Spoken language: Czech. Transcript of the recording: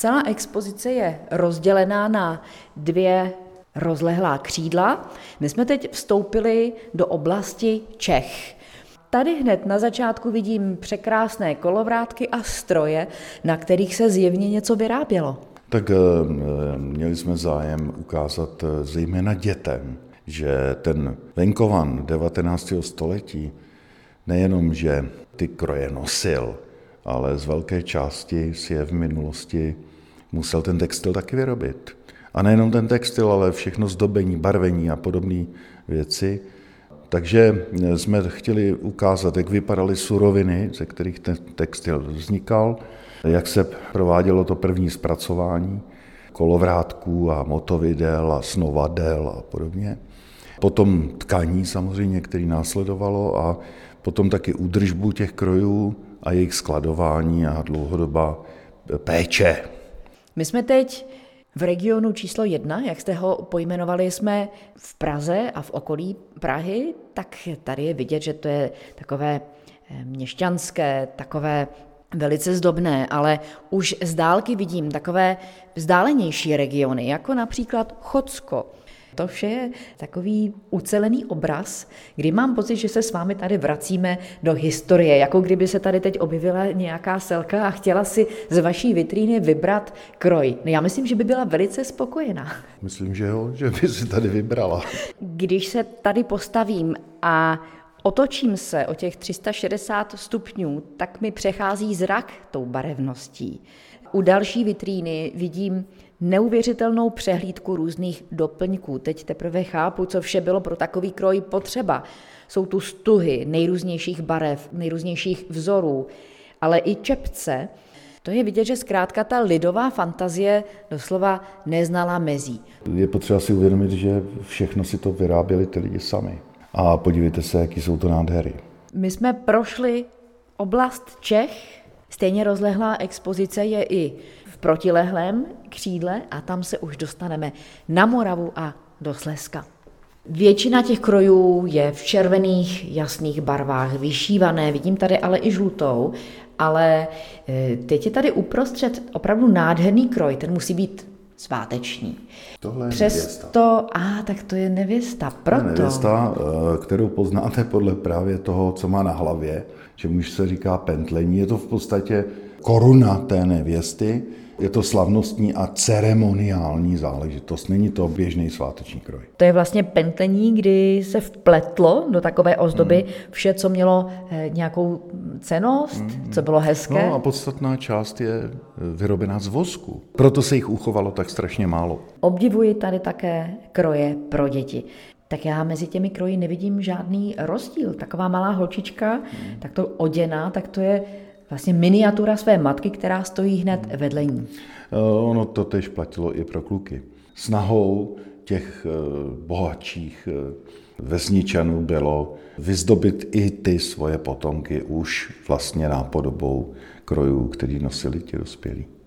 Celá expozice je rozdělená na dvě rozlehlá křídla. My jsme teď vstoupili do oblasti Čech. Tady hned na začátku vidím překrásné kolovrátky a stroje, na kterých se zjevně něco vyrábělo. Tak měli jsme zájem ukázat zejména dětem, že ten venkovan 19. století nejenom, že ty kroje nosil, ale z velké části si je v minulosti musel ten textil taky vyrobit. A nejenom ten textil, ale všechno zdobení, barvení a podobné věci. Takže jsme chtěli ukázat, jak vypadaly suroviny, ze kterých ten textil vznikal, jak se provádělo to první zpracování kolovrátků a motovidel a snovadel a podobně. Potom tkaní samozřejmě, který následovalo a potom taky údržbu těch krojů a jejich skladování a dlouhodobá péče. My jsme teď v regionu číslo 1, jak jste ho pojmenovali, jsme v Praze a v okolí Prahy, tak tady je vidět, že to je takové měšťanské, takové velice zdobné, ale už z dálky vidím takové vzdálenější regiony, jako například Chocko. To vše je takový ucelený obraz, kdy mám pocit, že se s vámi tady vracíme do historie, jako kdyby se tady teď objevila nějaká selka a chtěla si z vaší vitríny vybrat kroj. No já myslím, že by byla velice spokojená. Myslím, že jo, že by si tady vybrala. Když se tady postavím a otočím se o těch 360 stupňů, tak mi přechází zrak tou barevností. U další vitríny vidím neuvěřitelnou přehlídku různých doplňků. Teď teprve chápu, co vše bylo pro takový kroj potřeba. Jsou tu stuhy nejrůznějších barev, nejrůznějších vzorů, ale i čepce. To je vidět, že zkrátka ta lidová fantazie doslova neznala mezí. Je potřeba si uvědomit, že všechno si to vyráběli ty lidi sami. A podívejte se, jaký jsou to nádhery. My jsme prošli oblast Čech, stejně rozlehlá expozice je i v protilehlém křídle a tam se už dostaneme na Moravu a do Slezska. Většina těch krojů je v červených jasných barvách vyšívané, vidím tady ale i žlutou, ale teď je tady uprostřed opravdu nádherný kroj, ten musí být sváteční. Tohle je nevěsta. Tak to je nevěsta, proto. Nevěsta, kterou poznáte podle právě toho, co má na hlavě, čemuž se říká pentlení. Je to v podstatě koruna té nevěsty, je to slavnostní a ceremoniální záležitost, není to běžný sváteční kroj. To je vlastně pentlení, kdy se vpletlo do takové ozdoby vše, co mělo nějakou cennost, co bylo hezké. No a podstatná část je vyrobená z vosku, proto se jich uchovalo tak strašně málo. Obdivuji tady také kroje pro děti. Tak já mezi těmi kroji nevidím žádný rozdíl. Taková malá holčička, tak to oděná, tak to je vlastně miniatura své matky, která stojí hned vedle ní. Ono to též platilo i pro kluky. Snahou těch bohatších vesničanů bylo vyzdobit i ty svoje potomky už vlastně nápodobou krojů, který nosili ti dospělí.